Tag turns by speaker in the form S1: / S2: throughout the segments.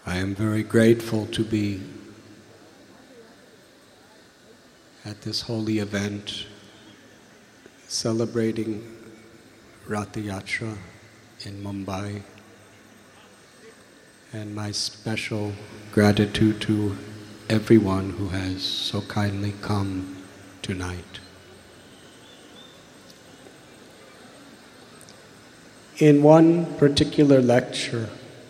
S1: I am very grateful to be at this holy event celebrating Ratha Yatra in Mumbai, and my special gratitude to everyone who has so kindly come tonight. In one particular lecture,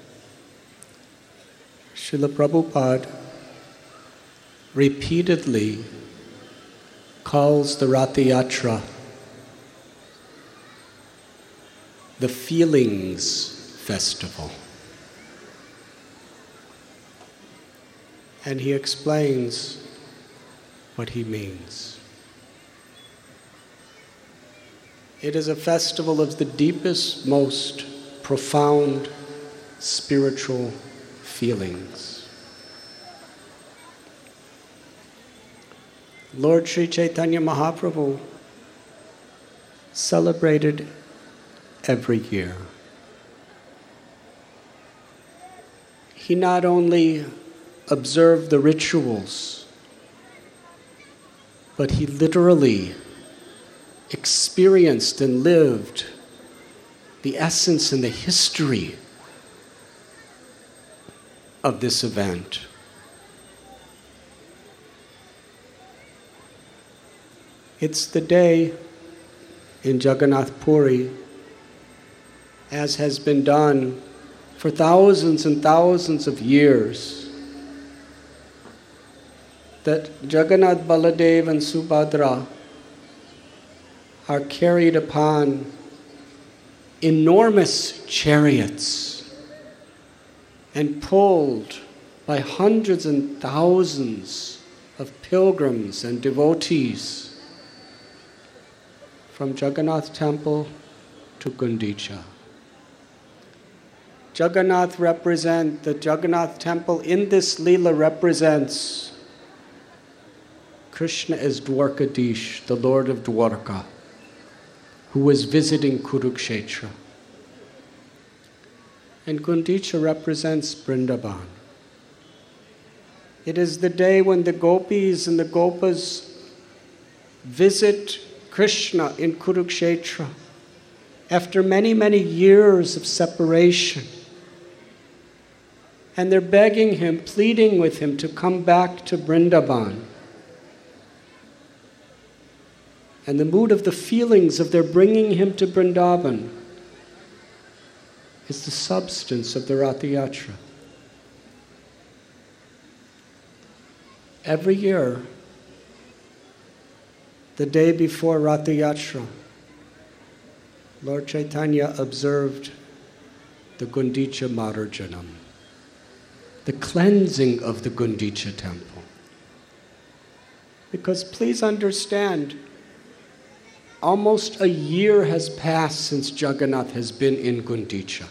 S1: Srila Prabhupada repeatedly calls the Ratha Yatra the Feelings Festival. And he explains what he means. It is a festival of the deepest, most profound spiritual feelings. Lord Sri Chaitanya Mahaprabhu celebrated every year. He not only observed the rituals, but he literally experienced and lived the essence and the history of this event. It's the day in Jagannath Puri, as has been done for thousands and thousands of years, that Jagannath, Baladev and Subhadra are carried upon enormous chariots and pulled by hundreds and thousands of pilgrims and devotees from Jagannath Temple to Gundicha. The Jagannath Temple in this Leela represents Krishna as Dwarkadish, the Lord of Dwarka, who was visiting Kurukshetra. And Gundicha represents Vrindavan. It is the day when the gopis and the gopas visit Krishna in Kurukshetra after many, many years of separation. And they're begging him, pleading with him to come back to Vrindavan. And the mood of the feelings of their bringing him to Vrindavan is the substance of the Ratha Yatra. Every year, the day before Ratha Yatra, Lord Chaitanya observed the Gundicha Marjanam, the cleansing of the Gundicha temple. Because please understand, almost a year has passed since Jagannath has been in Gundicha.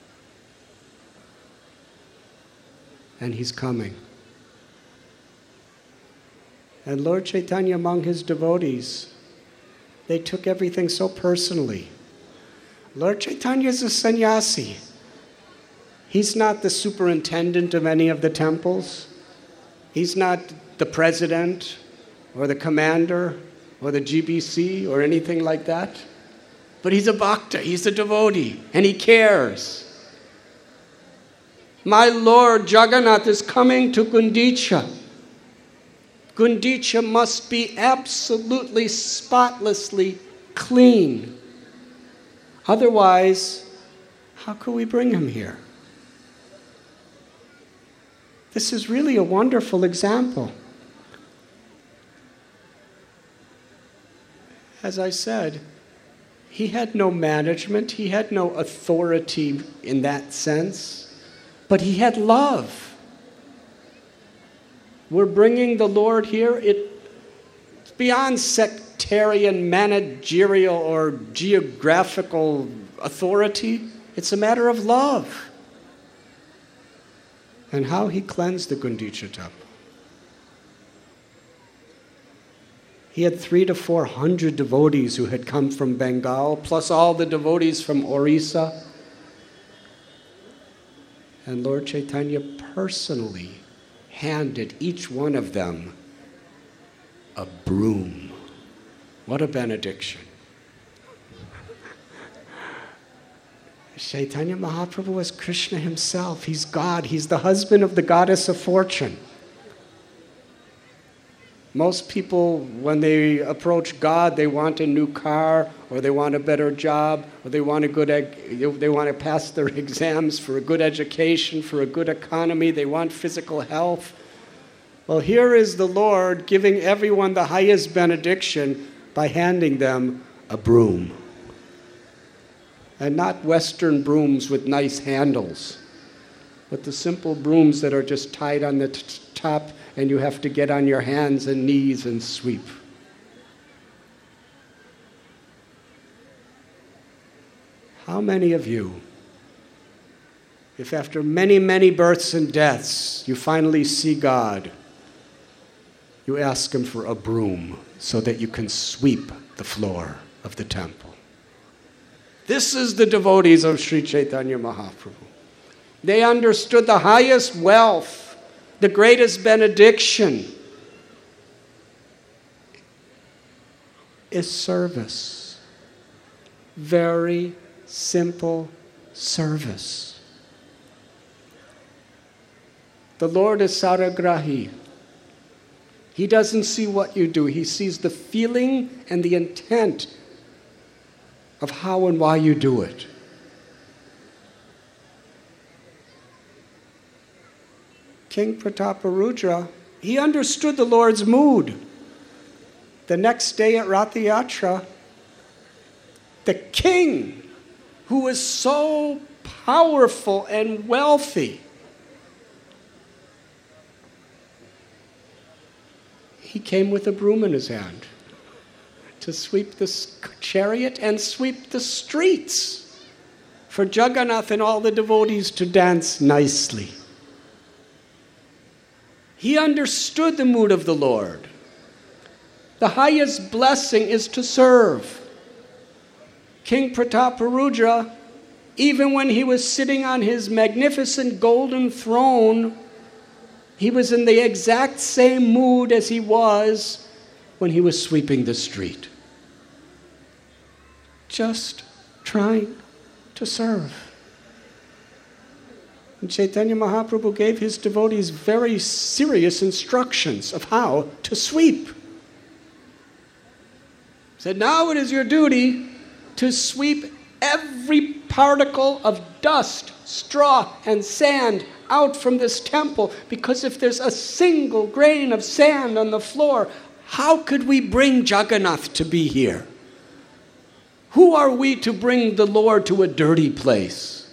S1: And he's coming. And Lord Chaitanya, among his devotees, they took everything so personally. Lord Chaitanya is a sannyasi. He's not the superintendent of any of the temples. He's not the president or the commander or the GBC or anything like that. But he's a bhakta, he's a devotee, and he cares. My Lord Jagannath is coming to Gundicha. Gundicha must be absolutely, spotlessly clean. Otherwise, how could we bring him here? This is really a wonderful example. As I said, he had no management, he had no authority in that sense, but he had love. We're bringing the Lord here. It's beyond sectarian, managerial, or geographical authority. It's a matter of love. And how he cleansed the Gundicha temple. He had 300 to 400 devotees who had come from Bengal, plus all the devotees from Orissa. And Lord Chaitanya personally handed each one of them a broom. What a benediction. Chaitanya Mahaprabhu was Krishna himself. He's God. He's the husband of the goddess of fortune. Most people, when they approach God, they want a new car, or they want a better job, or they want to pass their exams for a good education, for a good economy. They want physical health. Well, here is the Lord giving everyone the highest benediction by handing them a broom. And not Western brooms with nice handles, but the simple brooms that are just tied on the top, and you have to get on your hands and knees and sweep. How many of you, if after many, many births and deaths you finally see God, you ask Him for a broom so that you can sweep the floor of the temple? This is the devotees of Sri Chaitanya Mahaprabhu. They understood the highest wealth, the greatest benediction is service. Very simple service. The Lord is Saragrahi. He doesn't see what you do. He sees the feeling and the intent of how and why you do it. King Prataparudra, he understood the Lord's mood. The next day at Ratha Yatra, the king, who was so powerful and wealthy, he came with a broom in his hand to sweep the chariot and sweep the streets for Jagannath and all the devotees to dance nicely. He understood the mood of the Lord. The highest blessing is to serve. King Prataparudra, even when he was sitting on his magnificent golden throne, he was in the exact same mood as he was when he was sweeping the street. Just trying to serve. And Chaitanya Mahaprabhu gave his devotees very serious instructions of how to sweep. He said, now it is your duty to sweep every particle of dust, straw, and sand out from this temple, because if there's a single grain of sand on the floor, how could we bring Jagannath to be here? Who are we to bring the Lord to a dirty place?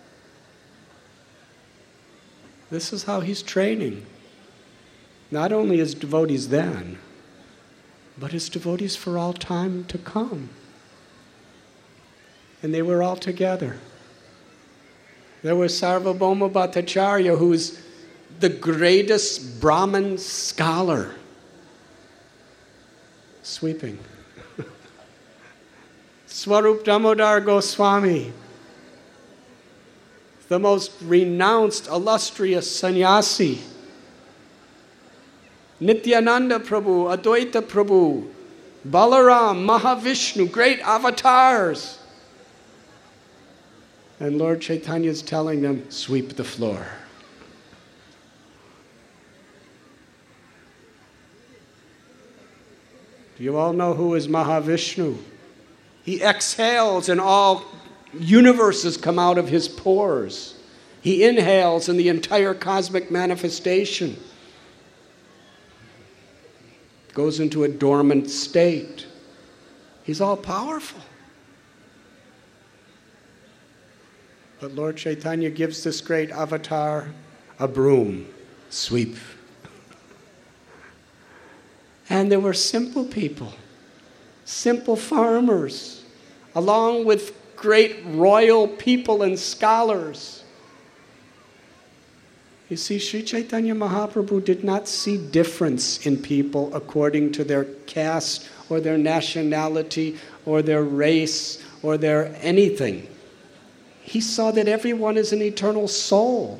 S1: This is how he's training. Not only his devotees then, but his devotees for all time to come. And they were all together. There was Sarvabhauma Bhattacharya, who's the greatest Brahmin scholar, sweeping. Swarup Damodar Goswami, the most renounced, illustrious sannyasi. Nityananda Prabhu, Advaita Prabhu, Balaram, Mahavishnu, great avatars. And Lord Chaitanya is telling them, sweep the floor. Do you all know who is Mahavishnu? He exhales and all universes come out of his pores. He inhales and the entire cosmic manifestation goes into a dormant state. He's all powerful. But Lord Chaitanya gives this great avatar a broom, sweep. And there were simple people, simple farmers, along with great royal people and scholars. You see, Sri Chaitanya Mahaprabhu did not see difference in people according to their caste or their nationality or their race or their anything. he saw that everyone is an eternal soul.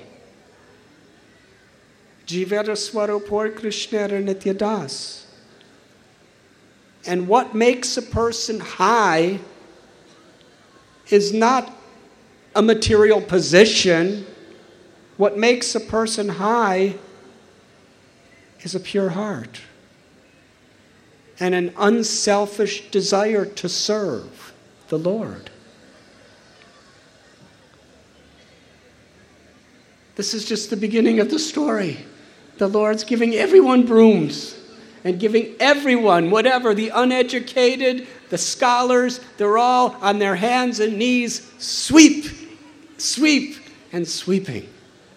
S1: Jivera Swarupor Krishna Nityadas. And what makes a person high is not a material position. What makes a person high is a pure heart and an unselfish desire to serve the Lord. This is just the beginning of the story. The Lord's giving everyone brooms and giving everyone, whatever, the uneducated, the scholars, they're all on their hands and knees, sweep, sweep, and sweeping.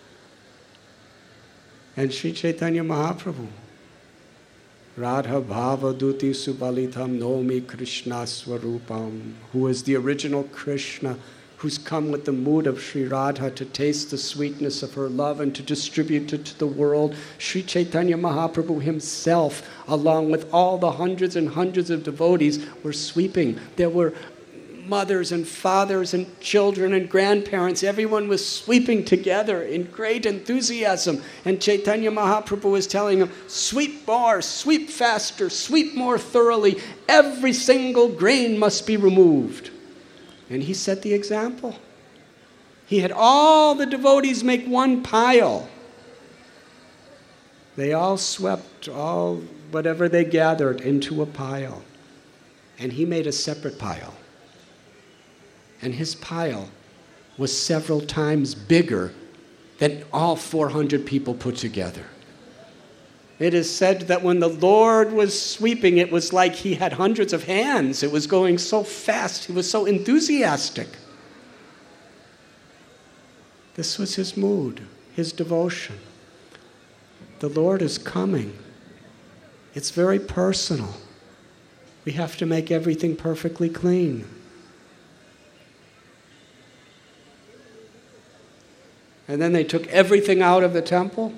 S1: And Sri Chaitanya Mahaprabhu, Radha Bhava Duti Subalitam Nomi Krishna Swarupam, who is the original Krishna, who's come with the mood of Sri Radha to taste the sweetness of her love and to distribute it to the world. Sri Chaitanya Mahaprabhu himself, along with all the hundreds and hundreds of devotees, were sweeping. There were mothers and fathers and children and grandparents. Everyone was sweeping together in great enthusiasm. And Chaitanya Mahaprabhu was telling them, sweep more, sweep faster, sweep more thoroughly. Every single grain must be removed. And he set the example. He had all the devotees make one pile. They all swept all whatever they gathered into a pile. And he made a separate pile. And his pile was several times bigger than all 400 people put together. It is said that when the Lord was sweeping, it was like he had hundreds of hands. It was going so fast. He was so enthusiastic. This was his mood, his devotion. The Lord is coming. It's very personal. We have to make everything perfectly clean. And then they took everything out of the temple.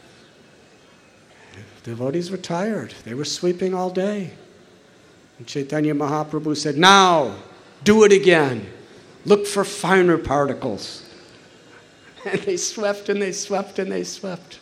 S1: Devotees were tired. They were sweeping all day. And Chaitanya Mahaprabhu said, now, do it again. Look for finer particles. And they swept and they swept and they swept.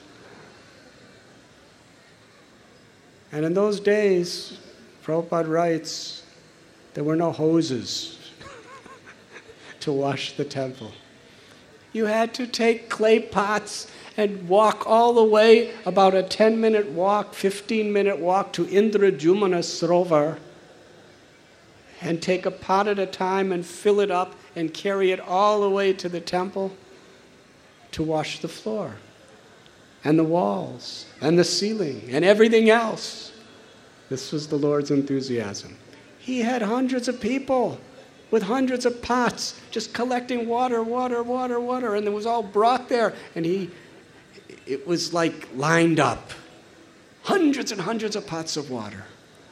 S1: And in those days, Prabhupada writes, there were no hoses to wash the temple. You had to take clay pots and walk all the way, about a 10-minute walk, 15-minute walk to Indrajumana Sarovar, and take a pot at a time and fill it up and carry it all the way to the temple to wash the floor and the walls and the ceiling and everything else. This was the Lord's enthusiasm. He had hundreds of people with hundreds of pots just collecting water, and it was all brought there, and it was like lined up. Hundreds and hundreds of pots of water.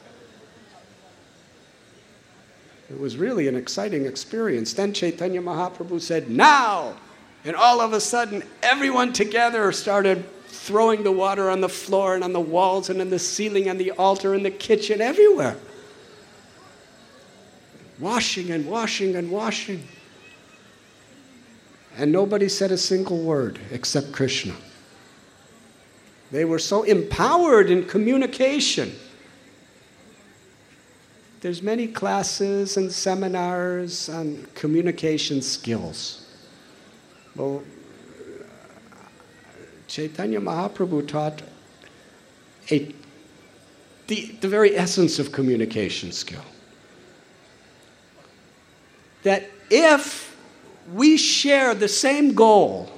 S1: It was really an exciting experience. Then Chaitanya Mahaprabhu said, now! And all of a sudden, everyone together started throwing the water on the floor and on the walls and on the ceiling and the altar and the kitchen, everywhere. Washing and washing and washing. And nobody said a single word except Krishna. They were so empowered in communication. There's many classes and seminars on communication skills. Well, Chaitanya Mahaprabhu taught the very essence of communication skill. That if we share the same goal,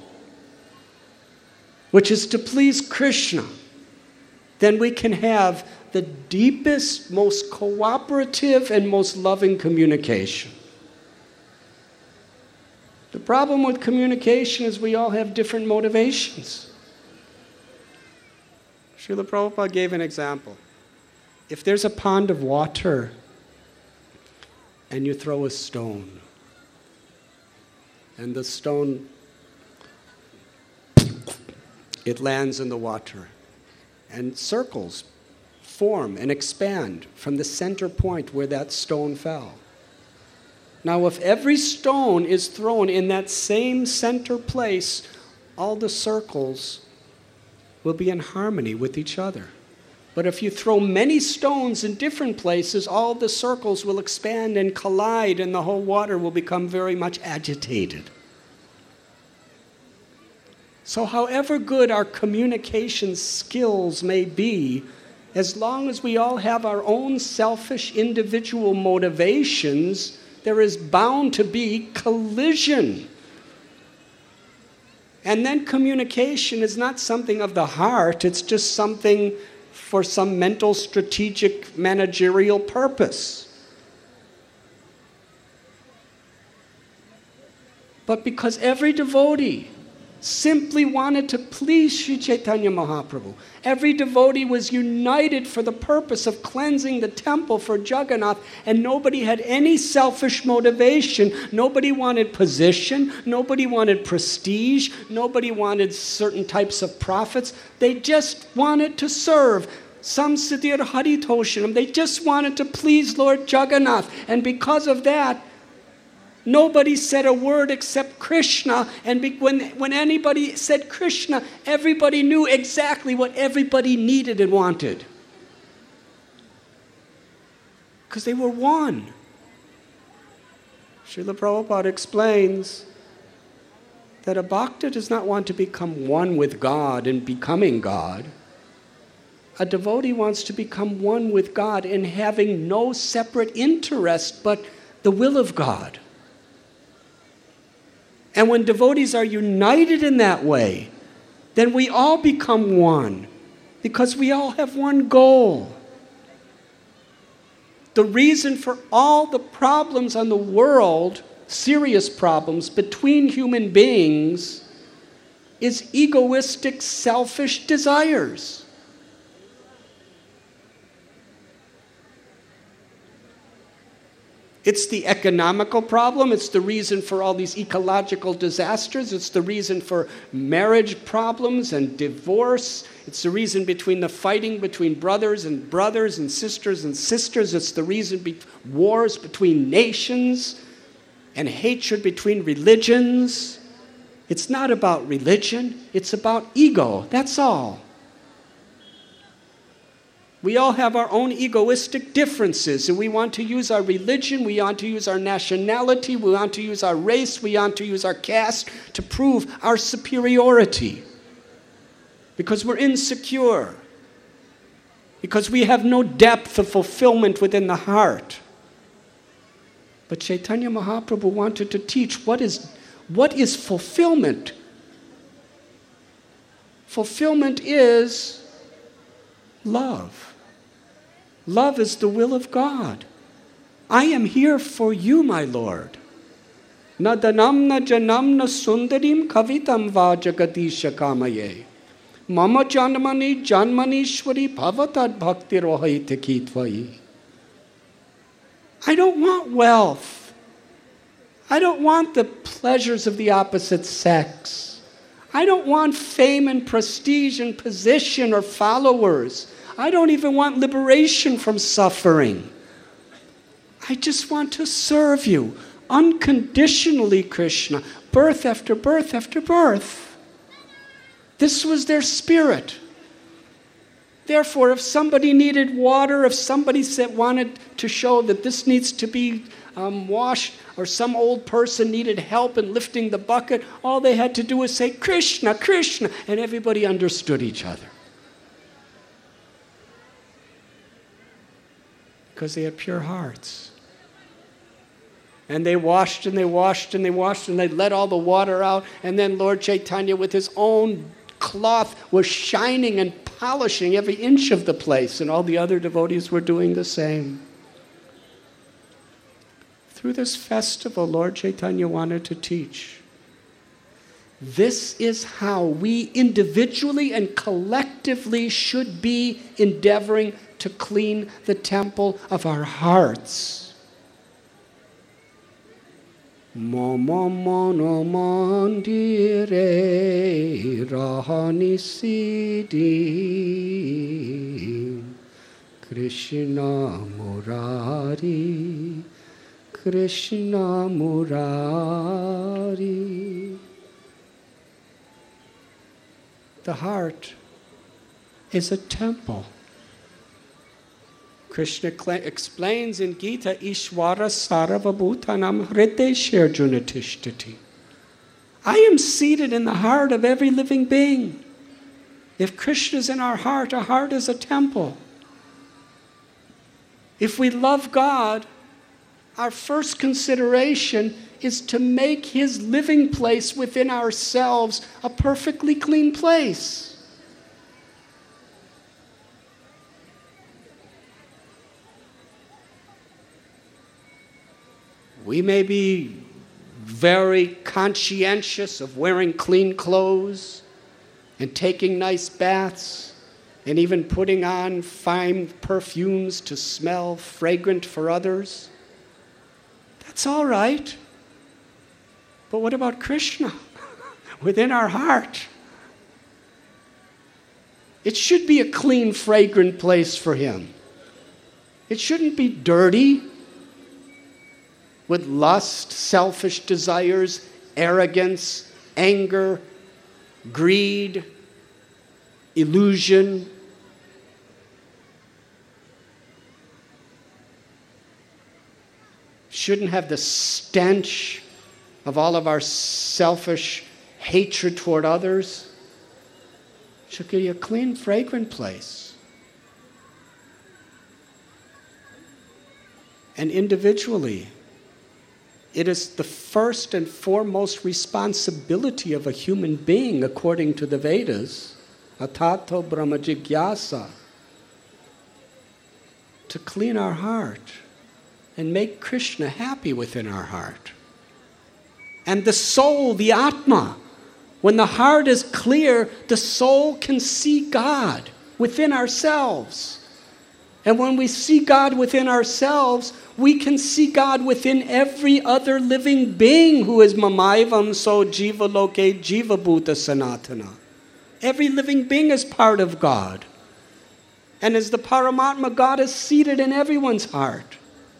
S1: which is to please Krishna, then we can have the deepest, most cooperative, and most loving communication. The problem with communication is we all have different motivations. Srila Prabhupada gave an example. If there's a pond of water and you throw a stone, and the stone, it lands in the water, and circles form and expand from the center point where that stone fell. Now, if every stone is thrown in that same center place, all the circles will be in harmony with each other. But if you throw many stones in different places, all the circles will expand and collide, and the whole water will become very much agitated. So however good our communication skills may be, as long as we all have our own selfish individual motivations, there is bound to be collision. And then communication is not something of the heart, it's just something for some mental, strategic, managerial purpose. But because every devotee simply wanted to please Sri Chaitanya Mahaprabhu, every devotee was united for the purpose of cleansing the temple for Jagannath, and nobody had any selfish motivation. Nobody wanted position, nobody wanted prestige, nobody wanted certain types of profits. They just wanted to serve. Some Siddhir Haritoshanam, they just wanted to please Lord Jagannath, and because of that, nobody said a word except Krishna, and when anybody said Krishna, everybody knew exactly what everybody needed and wanted. Because they were one. Srila Prabhupada explains that a bhakta does not want to become one with God in becoming God. A devotee wants to become one with God in having no separate interest but the will of God. And when devotees are united in that way, then we all become one, because we all have one goal. The reason for all the problems on the world, serious problems between human beings, is egoistic, selfish desires. It's the economical problem. It's the reason for all these ecological disasters. It's the reason for marriage problems and divorce. It's the reason between the fighting between brothers and sisters and sisters. It's the reason wars between nations and hatred between religions. It's not about religion. It's about ego. That's all. We all have our own egoistic differences, and we want to use our religion, we want to use our nationality, we want to use our race, we want to use our caste to prove our superiority. Because we're insecure. Because we have no depth of fulfillment within the heart. But Chaitanya Mahaprabhu wanted to teach what is fulfillment. Fulfillment is love. Love is the will of God. I am here for you, my Lord. Na danamna janamna sundarim kavitam va jagatisha kamaye. Mama janmani janmanishwari bhavatad bhakti rohaite kitvai. I don't want wealth. I don't want the pleasures of the opposite sex. I don't want fame and prestige and position or followers. I don't even want liberation from suffering. I just want to serve you unconditionally, Krishna, birth after birth after birth. This was their spirit. Therefore, if somebody needed water, if somebody wanted to show that this needs to be washed, or some old person needed help in lifting the bucket, all they had to do was say, Krishna, Krishna, and everybody understood each other. Because they had pure hearts. And they washed and they washed and they washed and they let all the water out, and then Lord Chaitanya with his own cloth was shining and polishing every inch of the place, and all the other devotees were doing the same. Through this festival, Lord Chaitanya wanted to teach. This is how we individually and collectively should be endeavoring to clean the temple of our hearts. Mama mano mandire rahani siddhi Krishna Murari Krishna Murari. The heart is a temple. Krishna explains in Gita, Ishvara Sarvabhutanam Hrideshe Arjuna Tishtati. I am seated in the heart of every living being. If Krishna is in our heart is a temple. If we love God, our first consideration is to make His living place within ourselves a perfectly clean place. We may be very conscientious of wearing clean clothes and taking nice baths and even putting on fine perfumes to smell fragrant for others. That's all right. But what about Krishna within our heart? It should be a clean, fragrant place for Him. It shouldn't be dirty with lust, selfish desires, arrogance, anger, greed, illusion. Shouldn't have the stench of all of our selfish hatred toward others. Should be a clean, fragrant place. And individually, it is the first and foremost responsibility of a human being, according to the Vedas, atato brahma jigyasa, to clean our heart and make Krishna happy within our heart. And the soul, the Atma, when the heart is clear, the soul can see God within ourselves. And when we see God within ourselves, we can see God within every other living being who is mamaivam so jiva loke jiva bhuta sanatana. Every living being is part of God. And as the Paramatma, God is seated in everyone's heart.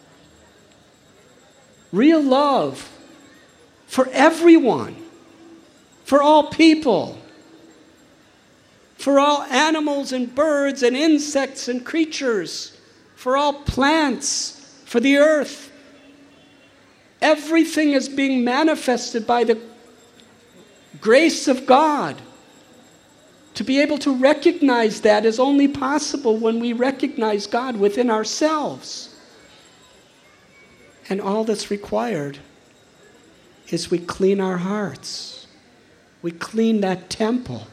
S1: Real love for everyone, for all people, for all animals and birds and insects and creatures, for all plants, for the earth. Everything is being manifested by the grace of God. To be able to recognize that is only possible when we recognize God within ourselves. And all that's required is we clean our hearts. We clean that temple.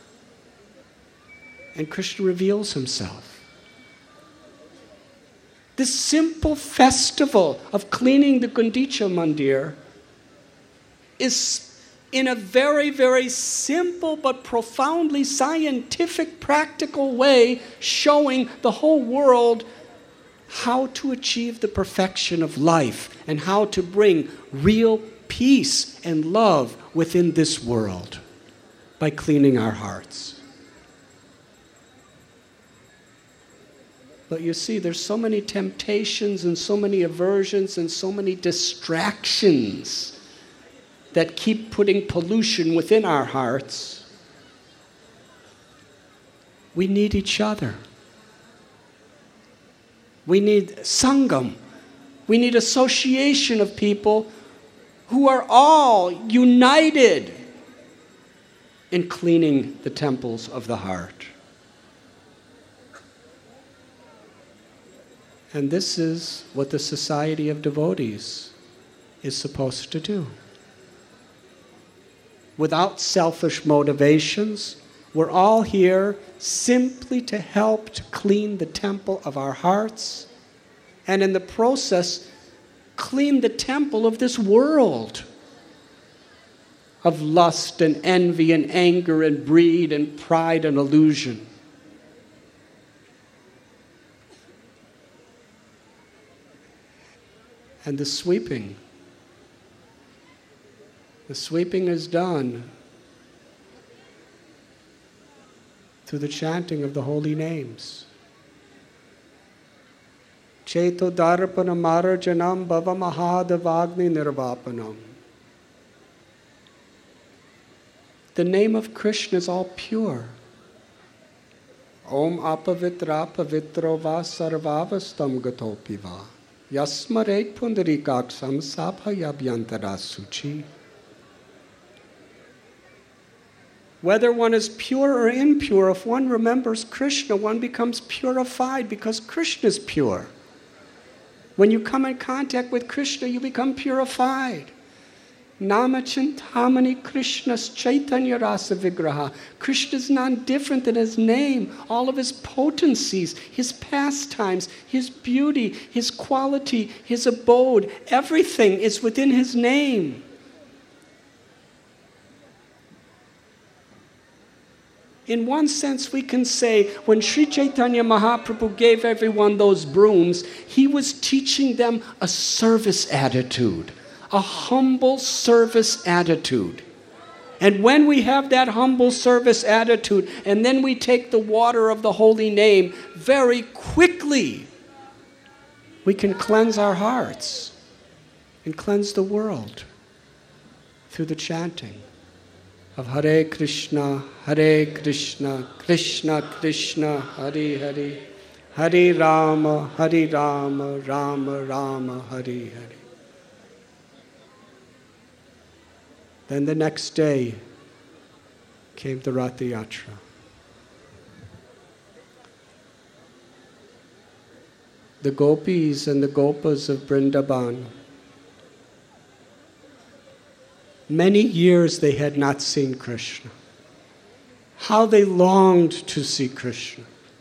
S1: And Krishna reveals Himself. This simple festival of cleaning the Gundicha Mandir is in a very, very simple but profoundly scientific, practical way showing the whole world how to achieve the perfection of life and how to bring real peace and love within this world by cleaning our hearts. But you see, there's so many temptations and so many aversions and so many distractions that keep putting pollution within our hearts. We need each other. We need sangam. We need association of people who are all united in cleaning the temples of the heart. And this is what the Society of Devotees is supposed to do. Without selfish motivations, we're all here simply to help to clean the temple of our hearts, and in the process, clean the temple of this world of lust and envy and anger and greed and pride and illusion. And the sweeping is done through the chanting of the holy names. Cheto darpana marajanam bhava mahadavagni nirvapanam. The name of Krishna is all pure. Om apavitra pavitro va sarvavastam gatopi va. Yasmaret pundarikaksam sabhayabhyantara suchi. Whether one is pure or impure, if one remembers Krishna, one becomes purified because Krishna is pure. When you come in contact with Krishna, you become purified. Namachintamani Krishna's Chaitanya Rasa Vigraha. Krishna is none different than his name, all of his potencies, his pastimes, his beauty, his quality, his abode. Everything is within his name. In one sense, we can say when Sri Chaitanya Mahaprabhu gave everyone those brooms, he was teaching them a service attitude, a humble service attitude. And when we have that humble service attitude, and then we take the water of the holy name, very quickly we can cleanse our hearts and cleanse the world through the chanting of Hare Krishna, Krishna Krishna, Hare Hare, Hare Rama, Rama Rama, Hare Hare. Then the next day came the Ratha Yatra. The gopis and the gopas of Vrindavan, many years they had not seen Krishna. How they longed to see Krishna.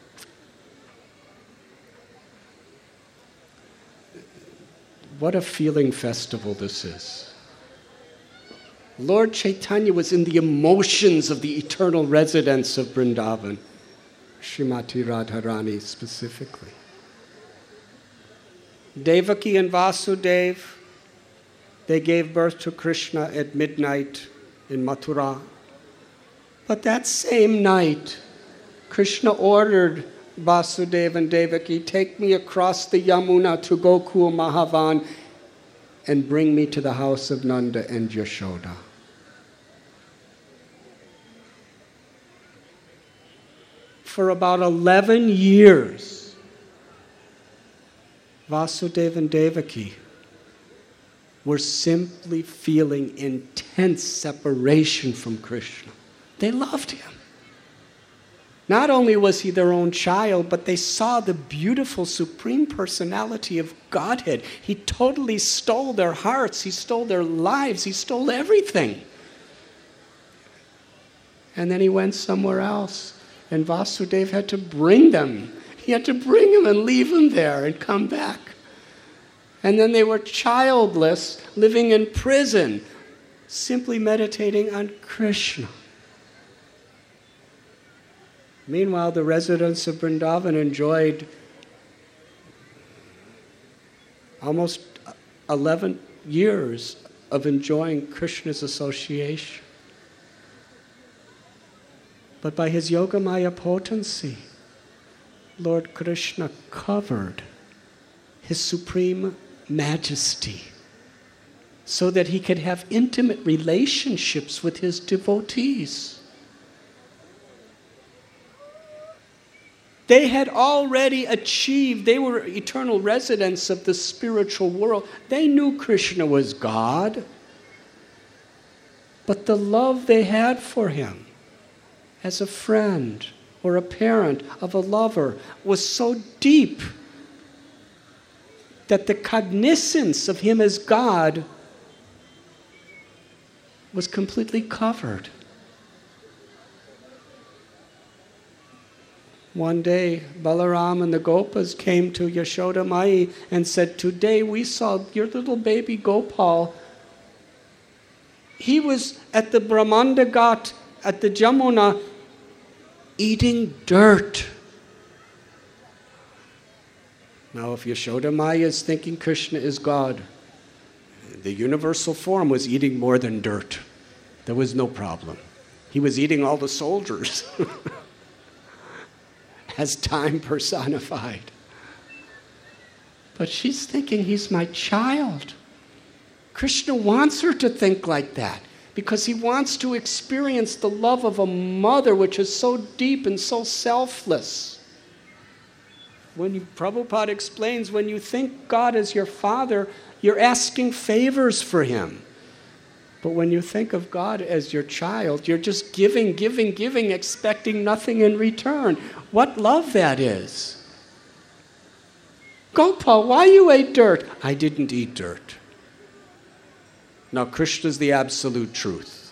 S1: What a feeling festival this is. Lord Chaitanya was in the emotions of the eternal residents of Vrindavan, Srimati Radharani specifically. Devaki and Vasudeva, they gave birth to Krishna at midnight in Mathura. But that same night, Krishna ordered Vasudeva and Devaki, take me across the Yamuna to Gokul Mahavan and bring me to the house of Nanda and Yashoda. For about 11 years, Vasudeva and Devaki were simply feeling intense separation from Krishna. They loved him. Not only was he their own child, but they saw the beautiful Supreme Personality of Godhead. He totally stole their hearts, he stole their lives, he stole everything. And then he went somewhere else, and Vasudeva had to bring them. He had to bring them and leave them there and come back. And then they were childless, living in prison, simply meditating on Krishna. Meanwhile, the residents of Vrindavan enjoyed almost 11 years of enjoying Krishna's association. But by his Yogamaya potency, Lord Krishna covered his supreme majesty so that he could have intimate relationships with his devotees. They had already achieved, they were eternal residents of the spiritual world. They knew Krishna was God. But the love they had for him as a friend or a parent of a lover was so deep that the cognizance of him as God was completely covered. One day, Balaram and the Gopas came to Yashoda Mai and said, today we saw your little baby Gopal. He was at the Brahmanda Ghat, at the Jamuna, eating dirt. Now, if Yashoda Mai is thinking Krishna is God, the universal form was eating more than dirt. There was no problem. He was eating all the soldiers. As time personified. But she's thinking he's my child. Krishna wants her to think like that because he wants to experience the love of a mother which is so deep and so selfless. Prabhupada explains, when you think God is your father, you're asking favors for him. But when you think of God as your child, you're just giving, expecting nothing in return. What love that is. Gopal, why you ate dirt? I didn't eat dirt. Now, Krishna's the absolute truth.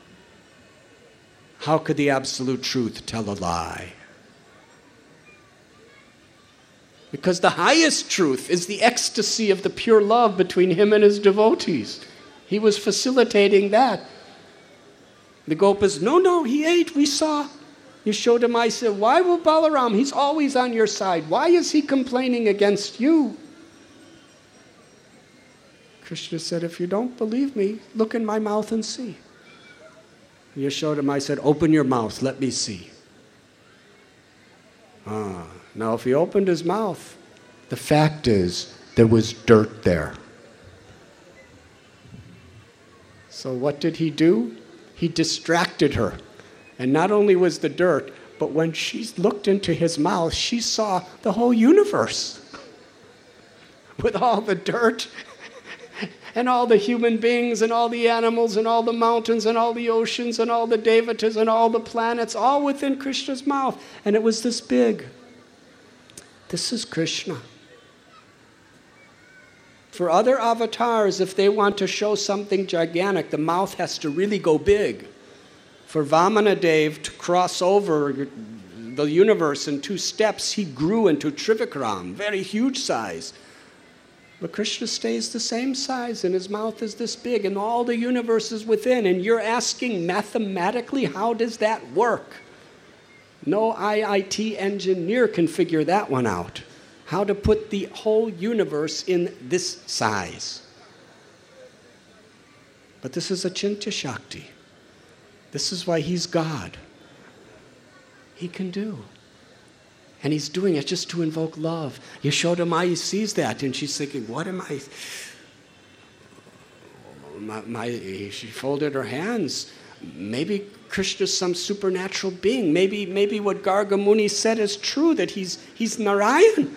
S1: How could the absolute truth tell a lie? Because the highest truth is the ecstasy of the pure love between him and his devotees. He was facilitating that. The Gopas, no, he ate, we saw. Yashoda said, why will Balaram? He's always on your side. Why is he complaining against you? Krishna said, if you don't believe me, look in my mouth and see. Yashoda said, open your mouth, let me see. Now if he opened his mouth, the fact is there was dirt there. So what did he do? He distracted her. And not only was the dirt, but when she looked into his mouth, she saw the whole universe with all the dirt and all the human beings and all the animals and all the mountains and all the oceans and all the devatas and all the planets, all within Krishna's mouth. And it was this big. This is Krishna. For other avatars, if they want to show something gigantic, the mouth has to really go big. For Vamanadev to cross over the universe in 2 steps, he grew into Trivikram, very huge size. But Krishna stays the same size, and his mouth is this big, and all the universe is within. And you're asking mathematically, how does that work? No IIT engineer can figure that one out. How to put the whole universe in this size. But this is Achintya Shakti. This is why he's God. He can do. And he's doing it just to invoke love. Yashoda Mai sees that and she's thinking, what am I? She folded her hands. Maybe Krishna's some supernatural being. Maybe what Garga Muni said is true, that he's Narayan.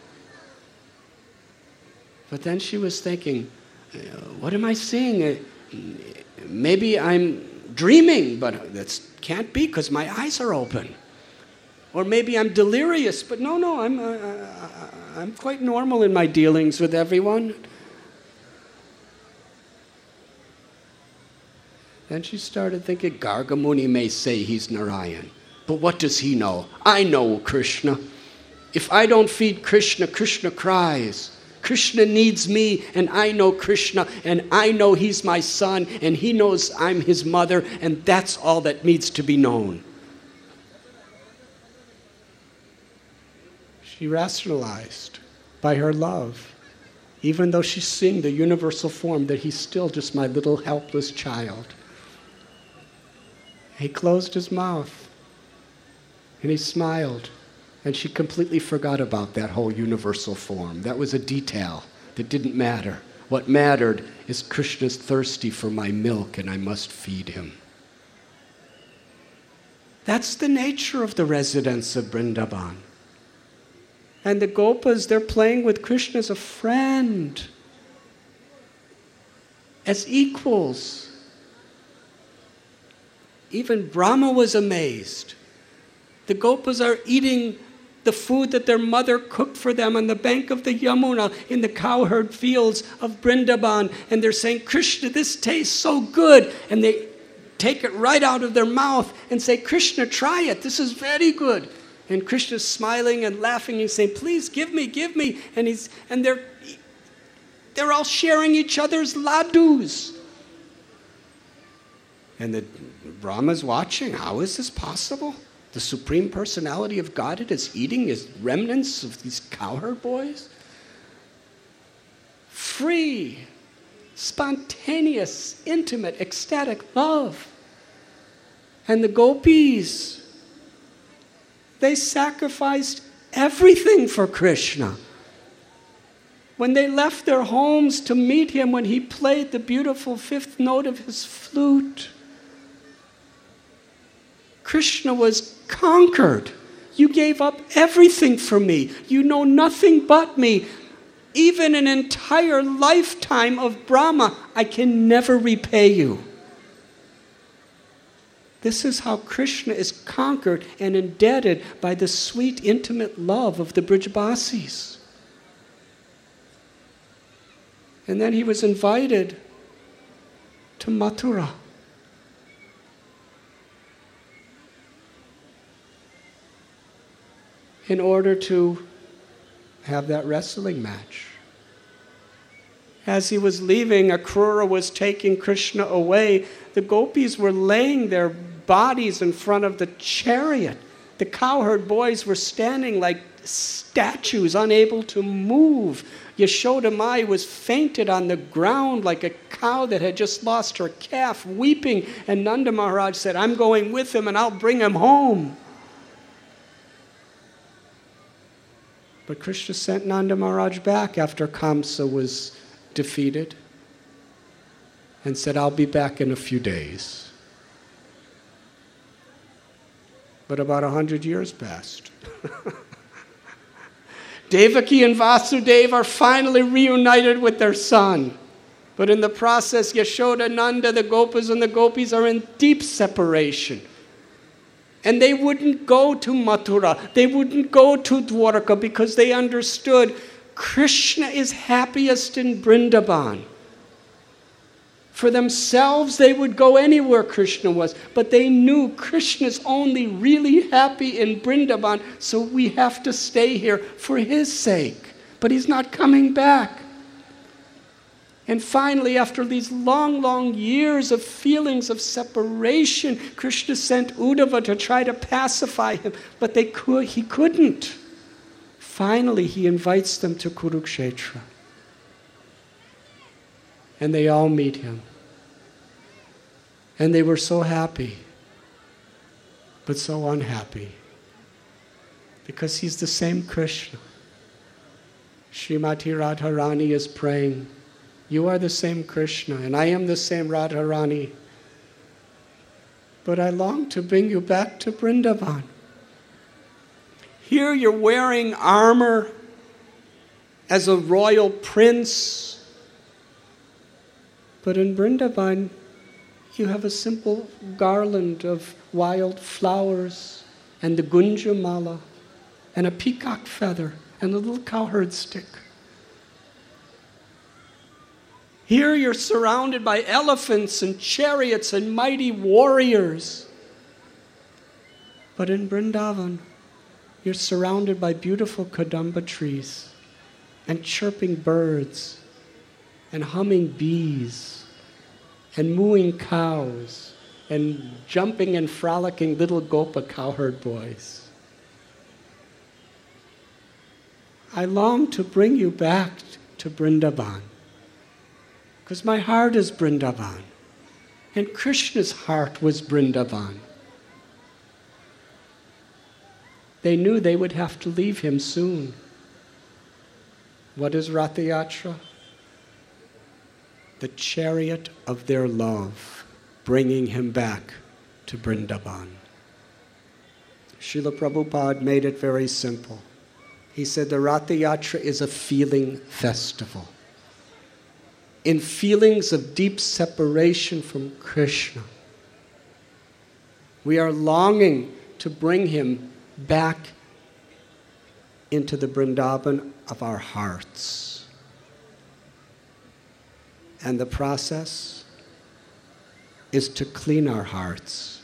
S1: But then she was thinking, what am I seeing? Maybe I'm dreaming, but that can't be because my eyes are open. Or maybe I'm delirious, but no, I'm quite normal in my dealings with everyone. Then she started thinking, Garga Muni may say he's Narayan, but what does he know? I know Krishna. If I don't feed Krishna, Krishna cries. Krishna needs me, and I know Krishna, and I know he's my son, and he knows I'm his mother, and that's all that needs to be known. She rationalized by her love, even though she's seeing the universal form, that he's still just my little helpless child. He closed his mouth, and he smiled. And she completely forgot about that whole universal form. That was a detail that didn't matter. What mattered is Krishna's thirsty for my milk and I must feed him. That's the nature of the residents of Vrindavan. And the Gopas, they're playing with Krishna as a friend, as equals. Even Brahma was amazed. The Gopas are eating the food that their mother cooked for them on the bank of the Yamuna in the cowherd fields of Vrindavan. And they're saying, Krishna, this tastes so good. And they take it right out of their mouth and say, Krishna, try it. This is very good. And Krishna's smiling and laughing and saying, please give me. And they're all sharing each other's ladus. And the Brahma's watching. How is this possible? The Supreme Personality of Godhead is eating his remnants of these cowherd boys? Free, spontaneous, intimate, ecstatic love. And the gopis, they sacrificed everything for Krishna. When they left their homes to meet him when he played the beautiful fifth note of his flute, Krishna was conquered. You gave up everything for me. You know nothing but me. Even an entire lifetime of Brahma, I can never repay you. This is how Krishna is conquered and indebted by the sweet, intimate love of the Brijbasis. And then he was invited to Mathura. In order to have that wrestling match. As he was leaving, Akrura was taking Krishna away. The gopis were laying their bodies in front of the chariot. The cowherd boys were standing like statues, unable to move. Yashoda Mai was fainted on the ground like a cow that had just lost her calf, weeping. And Nanda Maharaj said, I'm going with him and I'll bring him home. But Krishna sent Nanda Maharaj back after Kamsa was defeated and said, I'll be back in a few days. But about 100 years passed. Devaki and Vasudeva are finally reunited with their son. But in the process, Yashoda, Nanda, the Gopas and the Gopis are in deep separation. And they wouldn't go to Mathura. They wouldn't go to Dwarka because they understood Krishna is happiest in Vrindavan. For themselves, they would go anywhere Krishna was. But they knew Krishna's only really happy in Vrindavan, so we have to stay here for his sake. But he's not coming back. And finally, after these long, long years of feelings of separation, Krishna sent Uddhava to try to pacify him, but he couldn't. Finally, he invites them to Kurukshetra. And they all meet him. And they were so happy, but so unhappy, because he's the same Krishna. Srimati Radharani is praying, you are the same Krishna, and I am the same Radharani. But I long to bring you back to Vrindavan. Here you're wearing armor as a royal prince. But in Vrindavan, you have a simple garland of wild flowers and the gunja mala and a peacock feather and a little cowherd stick. Here you're surrounded by elephants and chariots and mighty warriors. But in Vrindavan, you're surrounded by beautiful kadamba trees and chirping birds and humming bees and mooing cows and jumping and frolicking little gopa cowherd boys. I long to bring you back to Vrindavan, because my heart is Vrindavan, and Krishna's heart was Vrindavan. They knew they would have to leave him soon. What is Ratha Yatra? The chariot of their love, bringing him back to Vrindavan. Srila Prabhupada made it very simple. He said the Ratha Yatra is a feeling festival. In feelings of deep separation from Krishna, we are longing to bring him back into the Vrindavan of our hearts. And the process is to clean our hearts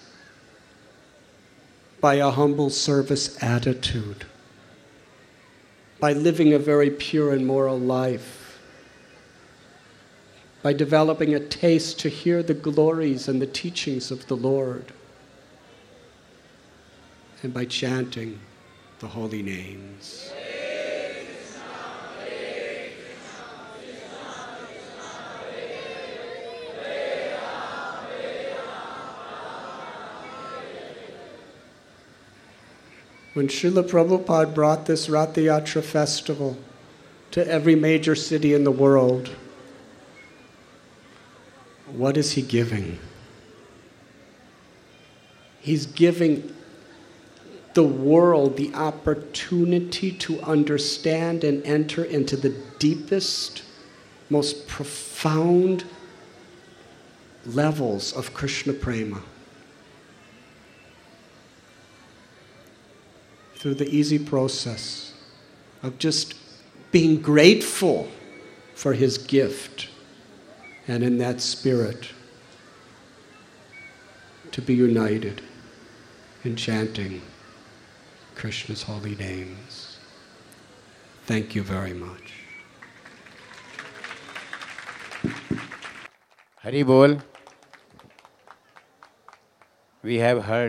S1: by a humble service attitude, by living a very pure and moral life, by developing a taste to hear the glories and the teachings of the Lord, and by chanting the holy names. When Srila Prabhupada brought this Ratha Yatra festival to every major city in the world. What is he giving? He's giving the world the opportunity to understand and enter into the deepest, most profound levels of Krishna Prema. Through the easy process of just being grateful for his gift, and in that spirit to be united in chanting Krishna's holy names. Thank you very much.
S2: Hari Bol. We have heard